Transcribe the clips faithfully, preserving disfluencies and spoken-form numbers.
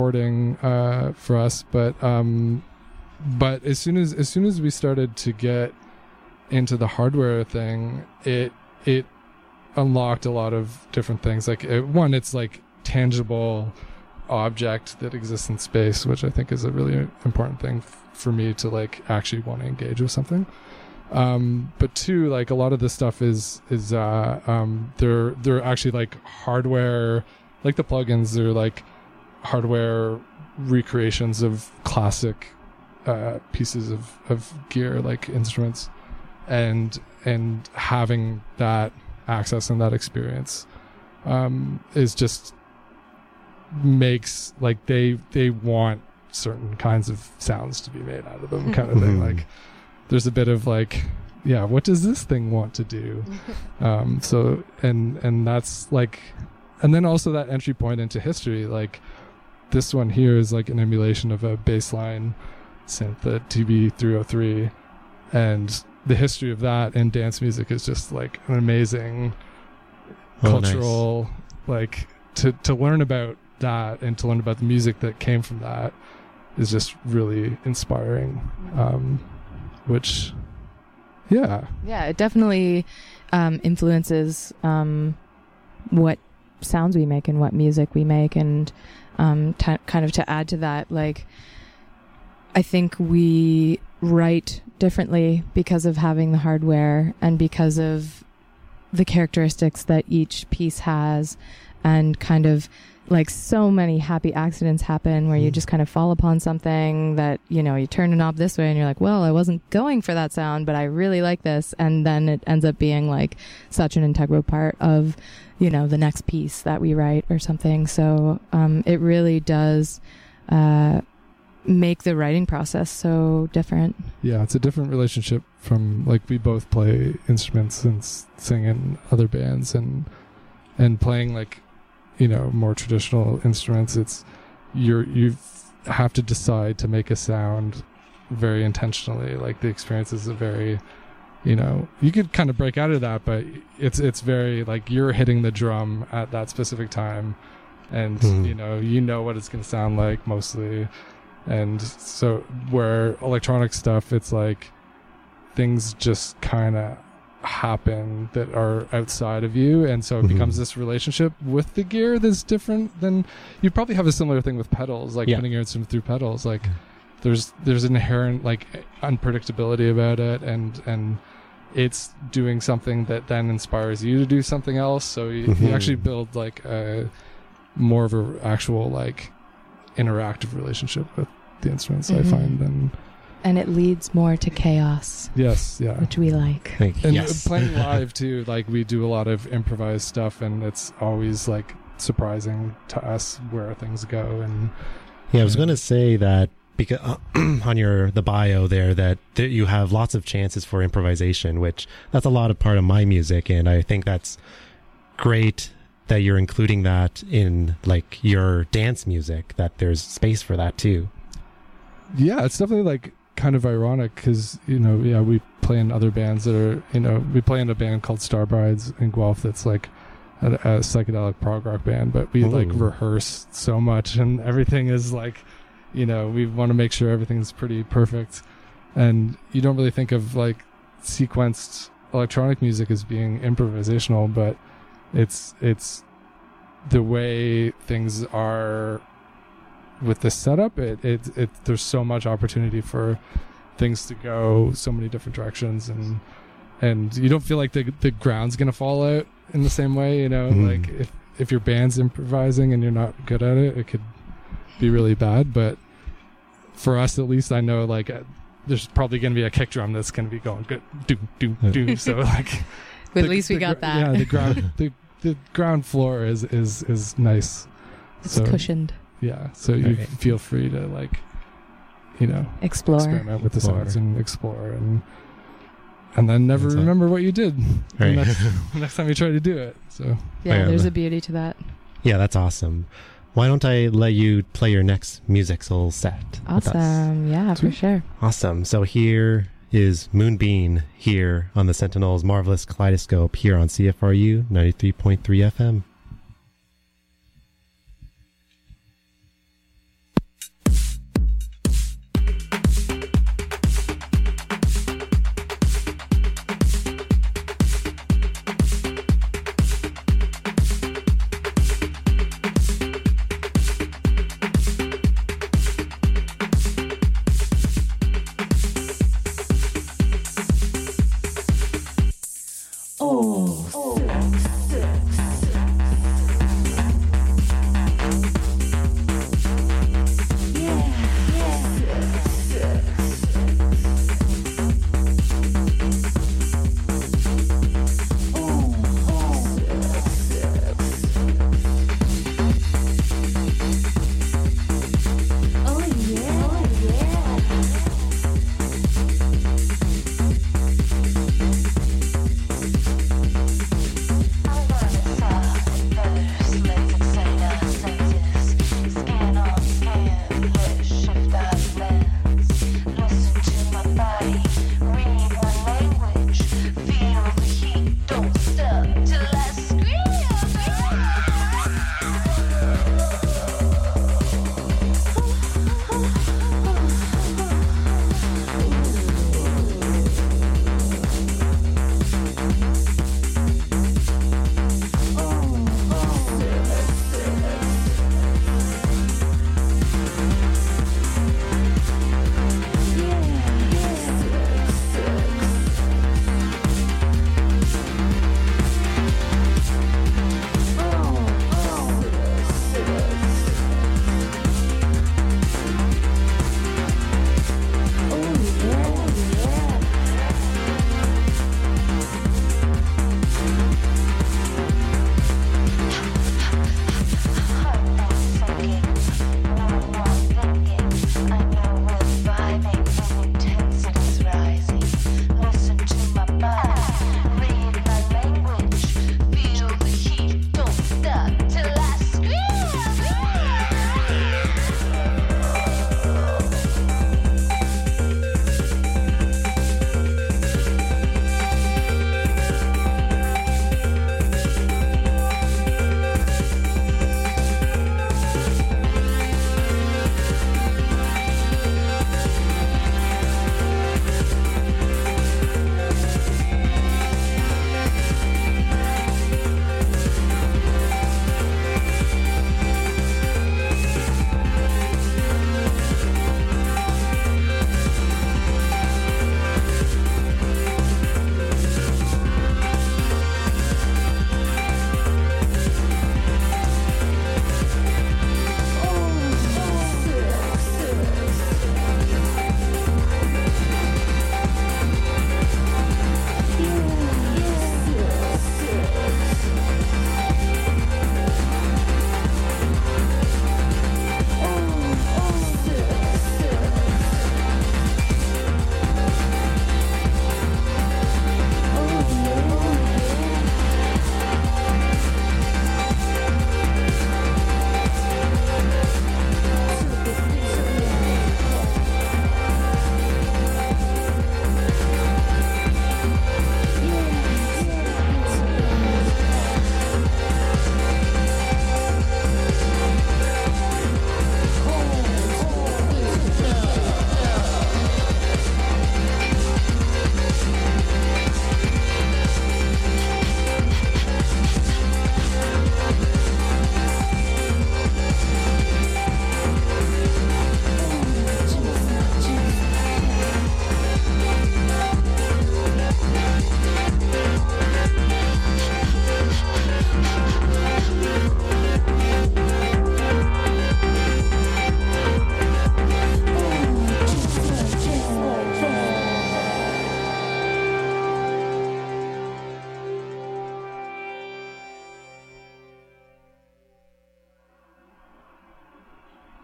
recording uh, for us, but um, but as soon as as soon as we started to get into the hardware thing, it it unlocked a lot of different things. Like it, one, it's like tangible object that exists in space, which I think is a really important thing f- for me to like actually want to engage with something. Um, but two, like a lot of this stuff is is uh, um, they're they're actually like hardware, like the plugins. They're like hardware recreations of classic uh, pieces of, of gear, like instruments, and and having that access and that experience um, is just makes like they they want certain kinds of sounds to be made out of them, kind of thing. Like there's a bit of like, yeah, what does this thing want to do? um, so and and that's like, and then also that entry point into history. Like this one here is like an emulation of a bassline synth, the T B three oh three, and the history of that in dance music is just like an amazing oh, cultural nice. like to to learn about that and to learn about the music that came from that is just really inspiring. Um, which, yeah. Yeah, it definitely um, influences um, what sounds we make and what music we make. And um, t- kind of to add to that, like, I think we write differently because of having the hardware and because of the characteristics that each piece has, and kind of like so many happy accidents happen where you just kind of fall upon something that, you know, you turn a knob this way and you're like, well, I wasn't going for that sound, but I really like this. And then it ends up being like such an integral part of, you know, the next piece that we write or something. So um, it really does uh, make the writing process so different. Yeah, it's a different relationship from like we both play instruments and s- sing in other bands and and playing like, you know, more traditional instruments. It's you're you have to decide to make a sound very intentionally. Like the experience is a very, you know, you could kind of break out of that, but it's it's very like you're hitting the drum at that specific time, and mm. you know you know what it's going to sound like mostly. And so where electronic stuff, it's like things just kind of happen that are outside of you, and so it mm-hmm. becomes this relationship with the gear that's different than you probably have a similar thing with pedals, like yeah. putting your instrument through pedals. Like there's there's an inherent like unpredictability about it, and and it's doing something that then inspires you to do something else. So you, mm-hmm. you actually build like a more of a actual like interactive relationship with the instruments, mm-hmm. I find, than and it leads more to chaos. Yes, yeah. Which we like. And yes. playing live too, like we do a lot of improvised stuff, and it's always like surprising to us where things go. And yeah, I was going to say that because uh, on your the bio there that, that you have lots of chances for improvisation, which that's a lot of part of my music, and I think that's great that you're including that in like your dance music, that there's space for that too. Yeah, it's definitely like kind of ironic because, you know, yeah, we play in other bands that are, you know, we play in a band called Star Brides in Guelph that's like a, a psychedelic prog rock band, but we Ooh. like rehearse so much and everything is like, you know, we want to make sure everything's pretty perfect, and you don't really think of like sequenced electronic music as being improvisational, but it's it's the way things are with the setup. It, it it there's so much opportunity for things to go so many different directions, and and you don't feel like the the ground's gonna fall out in the same way, you know. Mm. Like if if your band's improvising and you're not good at it, it could be really bad. But for us, at least, I know like uh, there's probably gonna be a kick drum that's gonna be going good, do do do. So like, but the, at least we the, got that. Yeah, the ground the the ground floor is is is nice. It's so, cushioned. Yeah, so you right. feel free to like, you know, explore, experiment with explore. the sounds and explore, and and then never That's remember what you did right. the next, next time you try to do it. So yeah, yeah, there's a beauty to that. Yeah, that's awesome. Why don't I let you play your next musical set? Awesome. Yeah, Sweet. for sure. Awesome. So here is Moonbeam here on the Sentinel's Marvelous Kaleidoscope here on C F R U ninety-three point three F M.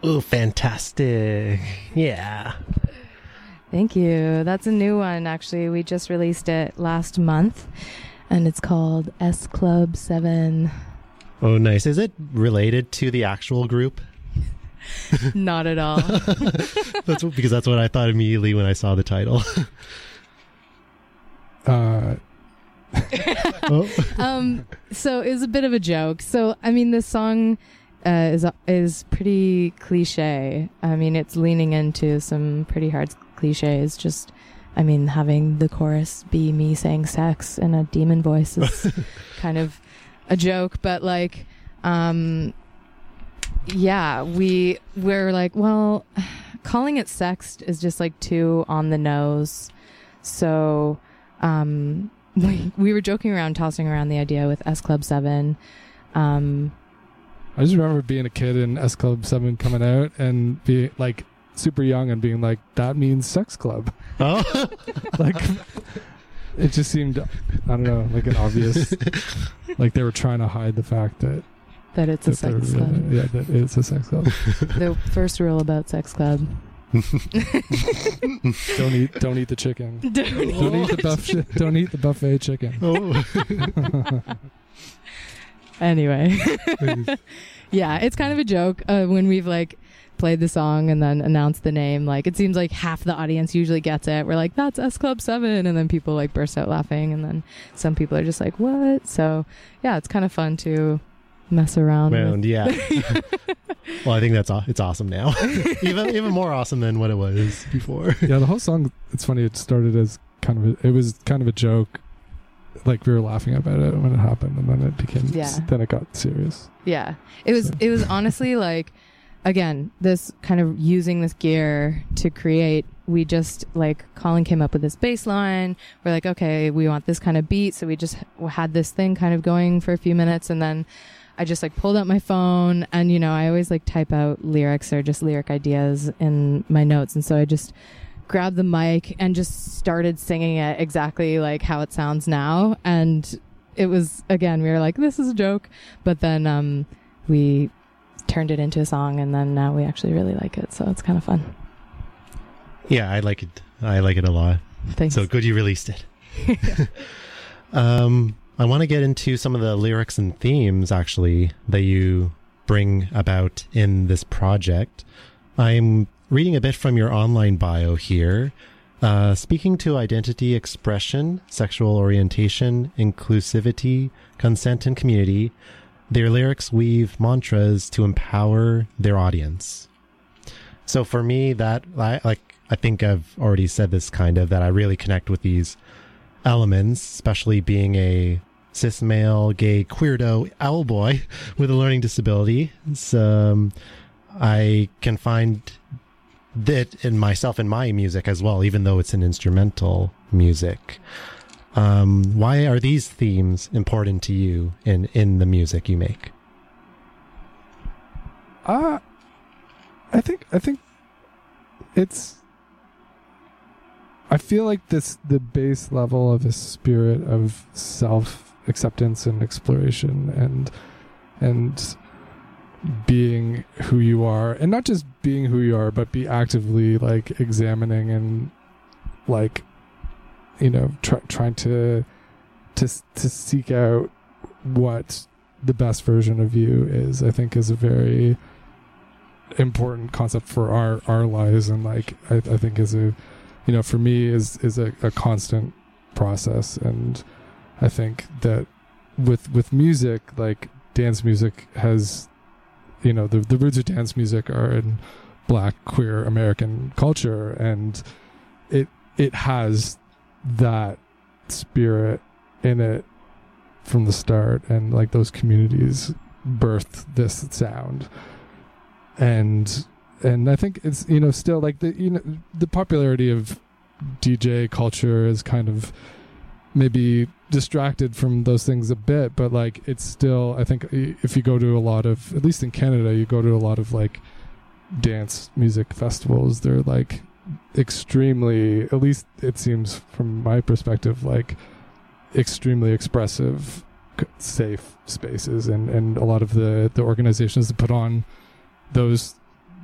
Oh, fantastic. Yeah. Thank you. That's a new one, actually. We just released it last month, and it's called S Club seven. Oh, nice. Is it related to the actual group? Not at all. That's what, because that's what I thought immediately when I saw the title. Uh, oh. um, so it was a bit of a joke. So, I mean, this song uh, is is pretty cliche. I mean, it's leaning into some pretty hard cliches. Just, I mean, having the chorus be me saying sex in a demon voice is kind of a joke. But, like, um, yeah, we, we're like, well, calling it sex is just, like, too on the nose. So... Um, we, we were joking around, tossing around the idea with S Club seven. Um, I just remember being a kid and S Club seven coming out and being like super young and being like, that means sex club. Oh, Like, it just seemed, I don't know, like an obvious, like they were trying to hide the fact that, that it's a that sex they're, club. uh, yeah, that it's a sex club. The first rule about sex club. Don't eat, don't eat the chicken. Don't Don't eat the buff, don't eat the buffet chicken. oh. Anyway. Yeah, it's kind of a joke uh, when we've like played the song and then announced the name. Like, it seems like half the audience usually gets it. We're like, that's S Club seven, and then people like burst out laughing, and then some people are just like, what? So yeah, it's kind of fun to mess around Round, with. yeah. Well, I think that's aw- it's awesome now. even even more awesome than what it was before. Yeah, the whole song, it's funny, it started as kind of a, it was kind of a joke. Like, we were laughing about it when it happened, and then it became, Yeah. then it got serious. Yeah. It was So. it was honestly like, again, this kind of using this gear to create, we just like, Colin came up with this bass line. We're like, okay, we want this kind of beat. So we just had this thing kind of going for a few minutes, and then I just like pulled out my phone, and, you know, I always like type out lyrics or just lyric ideas in my notes. And so I just grabbed the mic and just started singing it exactly like how it sounds now. And it was, again, we were like, this is a joke. But then um, we turned it into a song, and then now we actually really like it. So it's kind of fun. Yeah, I like it. I like it a lot. Thanks. So good you released it. um, I want to get into some of the lyrics and themes, actually, that you bring about in this project. I'm reading a bit from your online bio here. Uh, speaking to identity expression, sexual orientation, inclusivity, consent, and community, their lyrics weave mantras to empower their audience. So for me, that, I, like, I think I've already said this kind of, that I really connect with these elements, especially being a cis male, gay, queerdo owl boy with a learning disability. So, um, I can find that in myself in my music as well, even though it's an instrumental music. Um, why are these themes important to you in, in the music you make? Uh, I think, I think it's, I feel like this, the base level of a spirit of self-acceptance and exploration and, and being who you are, and not just being who you are, but be actively like examining and like, you know, try, trying to, to, to seek out what the best version of you is, I think is a very important concept for our, our lives. And like, I, I think is a, you know, for me is, is a, a constant process. And I think that with, with music, like dance music has, you know, the, the roots of dance music are in Black, queer American culture. And it, it has that spirit in it from the start. And like those communities birthed this sound. And, and I think it's, you know, still like the, you know, the popularity of D J culture is kind of maybe distracted from those things a bit, but like it's still, I think if you go to a lot of, at least in Canada, you go to a lot of like dance music festivals, they're like extremely, at least it seems from my perspective, like extremely expressive, safe spaces. And, and a lot of the, the organizations that put on those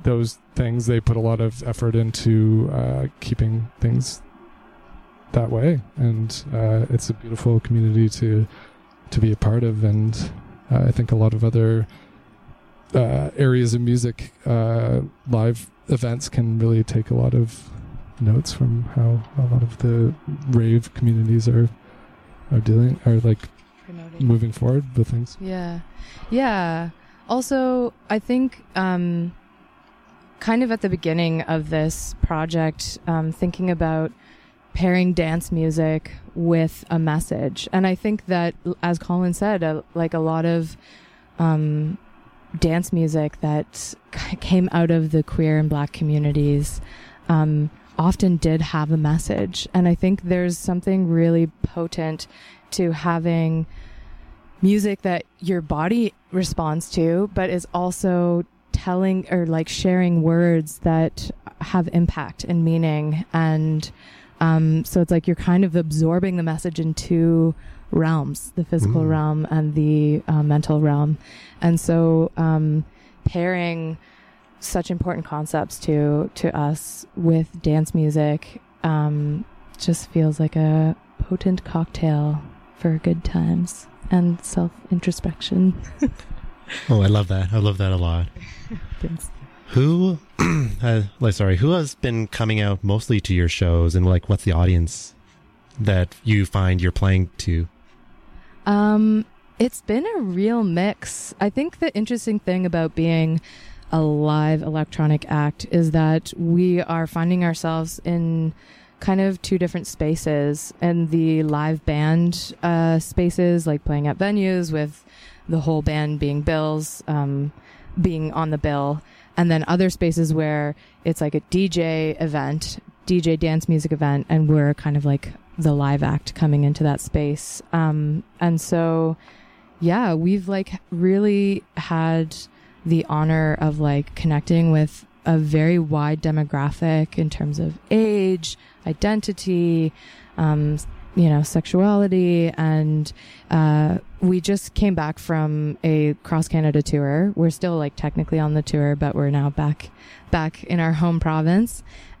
those things. They put a lot of effort into uh, keeping things that way, and uh, it's a beautiful community to to be a part of. And uh, I think a lot of other uh, areas of music, uh, live events can really take a lot of notes from how a lot of the rave communities are are dealing, are like Promoting. moving forward with things. Yeah. Yeah. Also, I think um, kind of at the beginning of this project, um, thinking about pairing dance music with a message. And I think that, as Colin said, uh, like a lot of um, dance music that c- came out of the queer and Black communities um, often did have a message. And I think there's something really potent to having music that your body responds to, but is also telling or like sharing words that have impact and meaning. And um, so it's like you're kind of absorbing the message in two realms, the physical mm. realm and the uh, mental realm. And so um, pairing such important concepts to, to us with dance music um, just feels like a potent cocktail for good times and self-introspection. Oh, I love that. I love that a lot. Thanks. Who, uh, like, sorry, who has been coming out mostly to your shows, and like, what's the audience that you find you're playing to? Um, it's been a real mix. I think the interesting thing about being a live electronic act is that we are finding ourselves in kind of two different spaces, and the live band uh, spaces, like playing at venues with the whole band being bills, um, being on the bill, and then other spaces where it's like a D J event, D J dance music event, and we're kind of like the live act coming into that space. Um, and so, yeah, we've like really had the honor of like connecting with a very wide demographic in terms of age, identity, um, you know, sexuality. And uh, we just came back from a cross Canada tour. We're still like technically on the tour, but we're now back, back in our home province.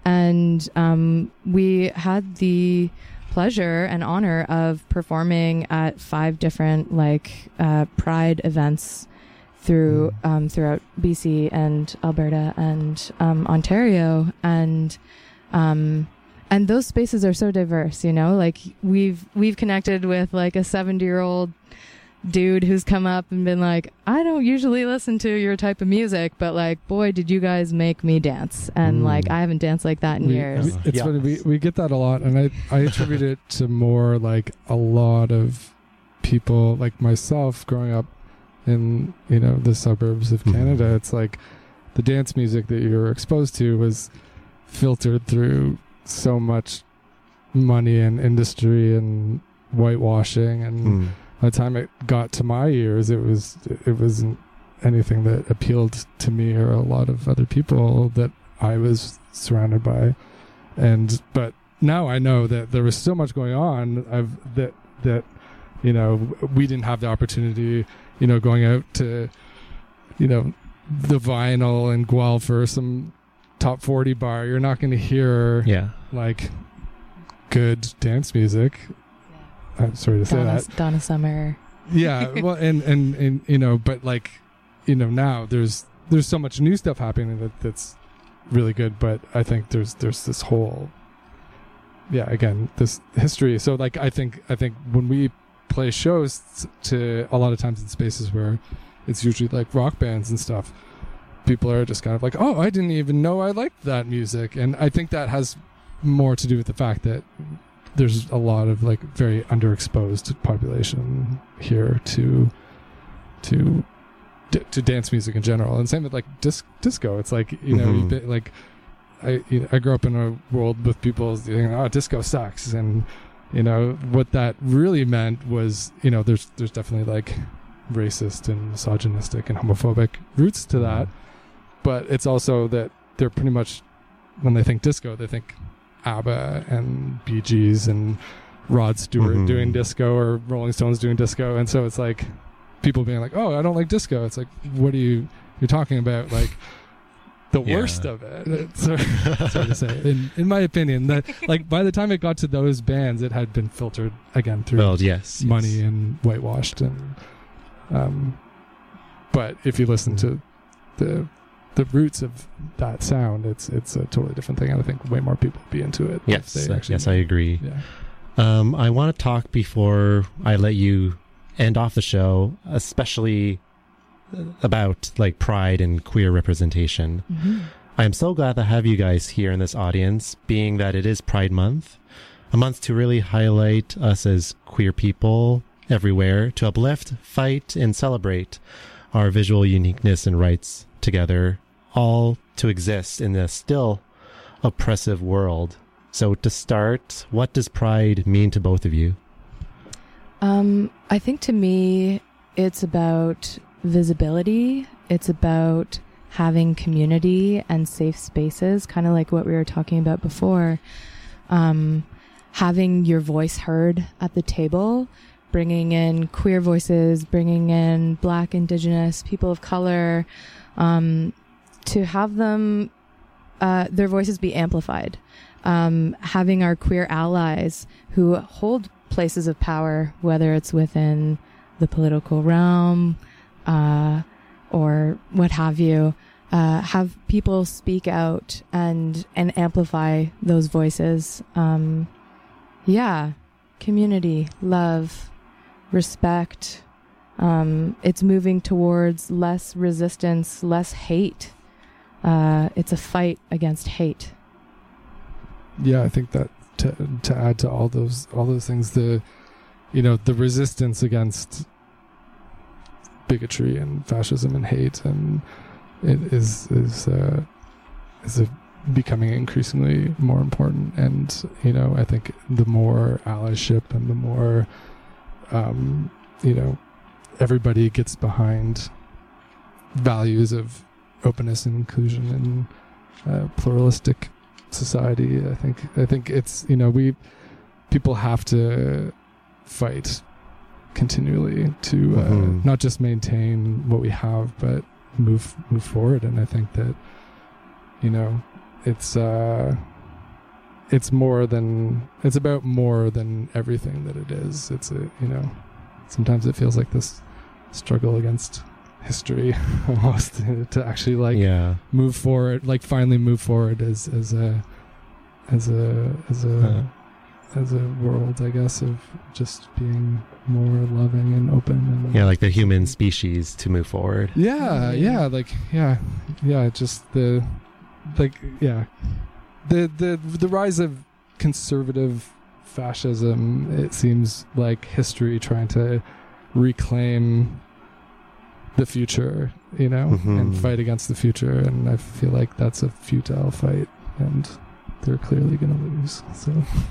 And um, we had the pleasure and honor of performing at five different like uh, Pride events through um, throughout B C and Alberta and um, Ontario, and um, and those spaces are so diverse. You know, like we've we've connected with like a seventy-year-old dude who's come up and been like, I don't usually listen to your type of music, but like, boy, did you guys make me dance, and mm. like I haven't danced like that in we, years. It's yeah. funny, we we get that a lot, and I I attribute it to more like a lot of people like myself growing up in, you know, the suburbs of Canada. Mm-hmm. It's like the dance music that you're exposed to was filtered through so much money and industry and whitewashing, and mm. by the time it got to my ears, it was it wasn't anything that appealed to me or a lot of other people that I was surrounded by. And but now I know that there was so much going on I've that that you know, we didn't have the opportunity, you know, going out to, you know, the Vinyl and Guelph or some top forty bar. You're not going to hear yeah. like good dance music. Yeah. I'm sorry to Donna, say that. Donna Summer. Yeah. Well, and, and, and, you know, but like, you know, now there's, there's so much new stuff happening that that's really good. But I think there's, there's this whole, yeah, again, this history. So like, I think, I think when we play shows to a lot of times in spaces where it's usually like rock bands and stuff, people are just kind of like, oh, I didn't even know I liked that music. And I think that has more to do with the fact that there's a lot of like very underexposed population here to to to dance music in general, and same with like disc, disco. It's like, you know, mm-hmm. been, like I you know, I grew up in a world with people saying, oh, disco sucks, and you know what that really meant was, you know, there's there's definitely like racist and misogynistic and homophobic roots to that, but it's also that they're pretty much, when they think disco, they think ABBA and Bee Gees and Rod Stewart mm-hmm. doing disco, or Rolling Stones doing disco. And so it's like people being like, oh, I don't like disco. It's like, what are you you're talking about? Like the Yeah. worst of it. It's sorry, sorry to say, in in my opinion, that like by the time it got to those bands, it had been filtered again through Well, yes, money yes. and whitewashed, and um. But if you listen to the the roots of that sound, it's it's a totally different thing, and I think way more people would be into it. Yes, if they actually yes, knew. I agree. Yeah. Um, I want to talk before I let you end off the show, especially about like pride and queer representation. Mm-hmm. I am so glad to have you guys here in this audience, being that it is Pride Month, a month to really highlight us as queer people everywhere, to uplift, fight, and celebrate our visual uniqueness and rights together, all to exist in this still oppressive world. So to start, what does pride mean to both of you? Um, I think to me, it's about visibility. It's about having community and safe spaces, kind of like what we were talking about before. Um, having your voice heard at the table, bringing in queer voices, bringing in Black, Indigenous, people of color, um, to have them, uh, their voices be amplified. Um, having our queer allies who hold places of power, whether it's within the political realm, uh, or what have you, uh, have people speak out and, and amplify those voices. Um, yeah, community, love, respect. Um, it's moving towards less resistance, less hate. Uh, it's a fight against hate. Yeah, I think that to to add to all those all those things, the you know the resistance against bigotry and fascism and hate, and it is is uh, is a, becoming increasingly more important. And you know, I think the more allyship and the more um, you know everybody gets behind values of openness and inclusion and uh, pluralistic society, I think I think it's you know we people have to fight continually to uh, Mhm. not just maintain what we have but move move forward. And I think that you know it's uh it's more than it's about more than everything that it is. It's a you know sometimes it feels like this struggle against history almost to actually like yeah. move forward, like finally move forward as as a as a as a Uh. as a world, I guess, of just being more loving and open and Yeah, like the human species to move forward. yeah yeah like yeah yeah just the like yeah the the the rise of conservative fascism, it seems like history trying to reclaim the future, you know, Mhm. and fight against the future. And I feel like that's a futile fight, and they're clearly going to lose. So,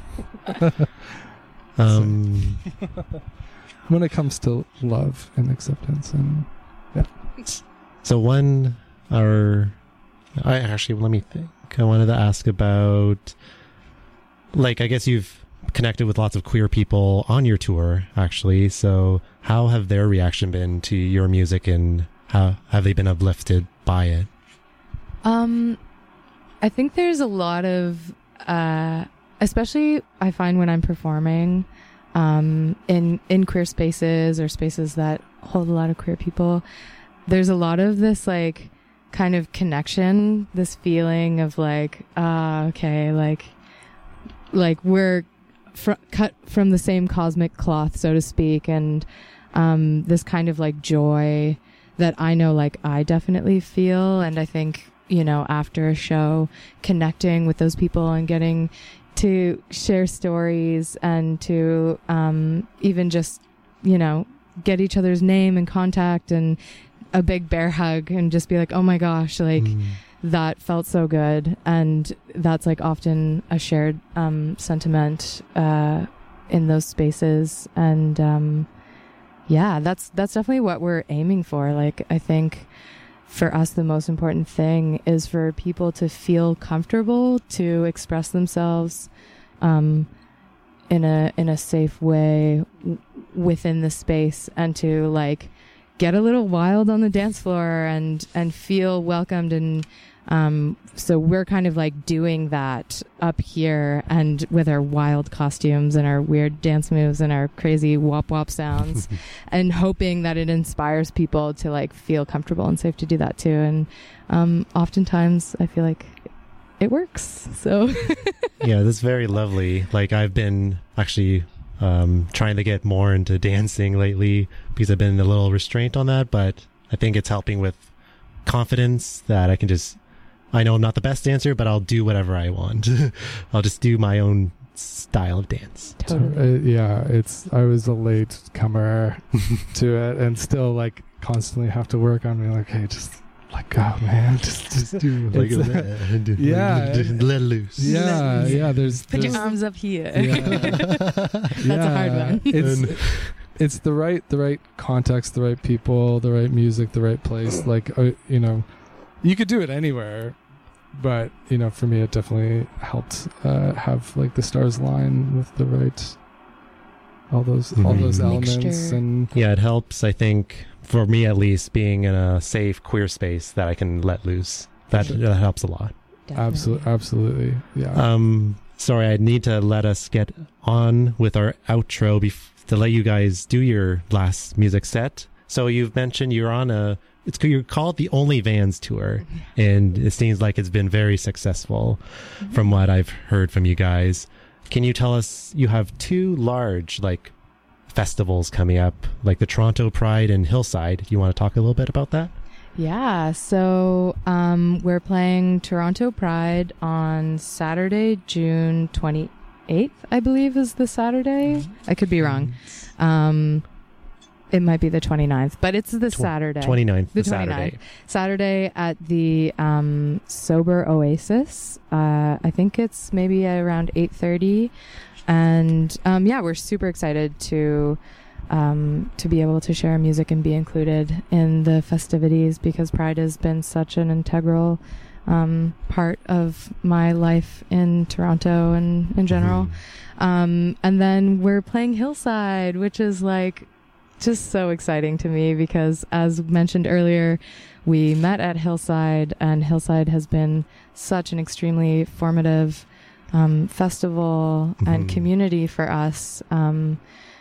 Um, when it comes to love and acceptance, and so one, or I actually let me think. I wanted to ask about, like, I guess you've connected with lots of queer people on your tour, actually. So how have their reaction been to your music, and how have they been uplifted by it? Um, I think there's a lot of, uh, especially I find when I'm performing, um, in, in queer spaces or spaces that hold a lot of queer people, there's a lot of this like kind of connection, this feeling of like, ah, okay, like, like we're fr- cut from the same cosmic cloth, so to speak. And, um, this kind of like joy that I know, like I definitely feel. And I think, you know, after a show, connecting with those people and getting to share stories and to um, even just, you know, get each other's name and contact and a big bear hug and just be like, oh my gosh, like Mm. that felt so good. And that's like often a shared um, sentiment uh, in those spaces. And um, yeah, that's that's definitely what we're aiming for. Like, I think for us, the most important thing is for people to feel comfortable to express themselves um, in a in a safe way w- within the space, and to like get a little wild on the dance floor and and feel welcomed and Um, so we're kind of like doing that up here, and with our wild costumes and our weird dance moves and our crazy wop wop sounds, and hoping that it inspires people to like feel comfortable and safe to do that too. And um, oftentimes I feel like it works. So yeah, this is very lovely. Like I've been actually um, trying to get more into dancing lately because I've been a little restrained on that, but I think it's helping with confidence that I can just, I know I'm not the best dancer, but I'll do whatever I want. I'll just do my own style of dance. totally. Uh, yeah, it's I was a late comer to it, and still like constantly have to work on me. Like, hey, just let go, man. Just, just do Like it's, a, yeah, let loose. yeah, yeah. There's Put there's, your arms up here. Yeah. That's a hard one. It's it's the right the right context, the right people, the right music, the right place. Like uh, you know, you could do it anywhere, but you know, for me, it definitely helped uh, have like the stars align with the right, all those all Mhm. those Mixture. elements, and Yeah, it helps, I think, for me at least, being in a safe queer space that I can let loose. That, Sure. that helps a lot. absolutely, absolutely, yeah. Um, sorry, I need to let us get on with our outro bef- to let you guys do your last music set. So you've mentioned you're on a, it's you're called the Only Vans tour, and it seems like it's been very successful from what I've heard from you guys. Can you tell us, you have two large like festivals coming up, like the Toronto Pride and Hillside. You want to talk a little bit about that? Yeah, so um, we're playing Toronto Pride on Saturday, June twenty-eighth, I believe is the Saturday. I could be wrong. Um, it might be the twenty-ninth, but it's the Tw- Saturday. twenty-ninth, The the Saturday. twenty-ninth. Saturday at the um, Sober Oasis. Uh, I think it's maybe around eight thirty. And um, yeah, we're super excited to um, to be able to share music and be included in the festivities, because Pride has been such an integral um, part of my life in Toronto and in general. Mhm. Um, and then we're playing Hillside, which is like just so exciting to me because, as mentioned earlier, we met at Hillside, and Hillside has been such an extremely formative um, festival and Mhm. community for us. Um,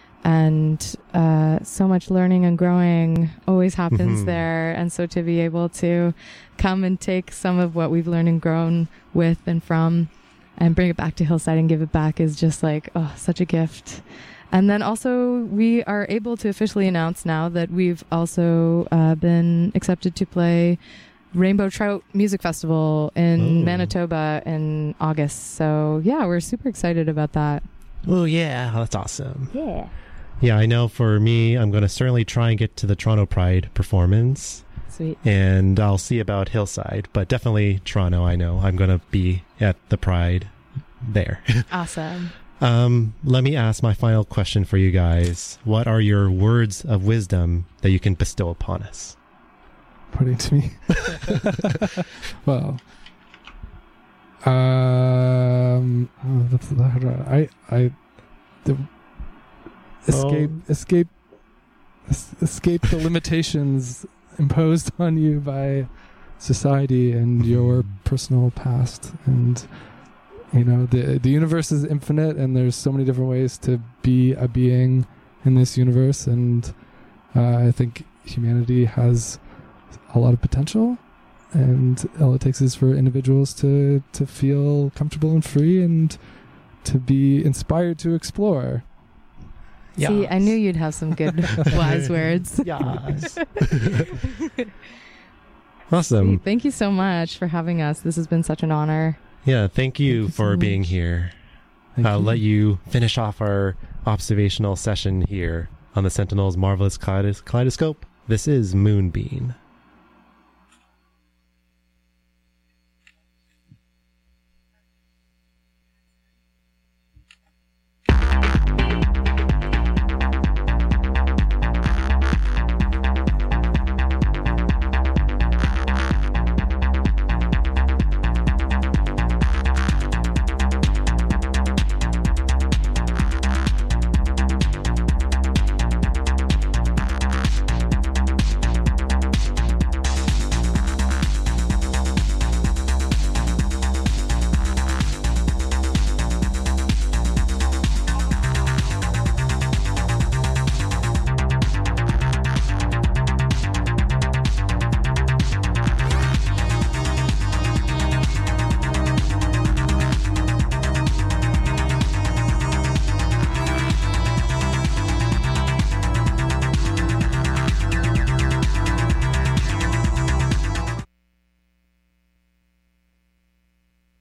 and uh, so much learning and growing always happens Mhm. there. And so to be able to come and take some of what we've learned and grown with and from and bring it back to Hillside and give it back is just like, oh, such a gift. And then also we are able to officially announce now that we've also uh, been accepted to play Rainbow Trout Music Festival in Oh. Manitoba in August. So yeah, we're super excited about that. Oh yeah, that's awesome. Yeah. Yeah, I know for me, I'm going to certainly try and get to the Toronto Pride performance, Sweet. and I'll see about Hillside, but definitely Toronto, I know. I'm going to be at the Pride there. Awesome. um, let me ask my final question for you guys. What are your words of wisdom that you can bestow upon us? Putting to me. Well, um, oh, that's the hard one. I, I, the, escape, Oh. escape, es- escape the limitations imposed on you by society and your personal past. And you know, the the universe is infinite, and there's so many different ways to be a being in this universe. And uh, I think humanity has a lot of potential, and all it takes is for individuals to to feel comfortable and free, and to be inspired to explore. See, I knew you'd have some good wise words. Yes. Awesome. Thank you so much for having us. This has been such an honor. Yeah, thank you Thank you so for being much. here. Thank I'll you. let you finish off our observational session here on the Sentinel's Marvelous Kaleidos- Kaleidoscope. This is Moonbeam.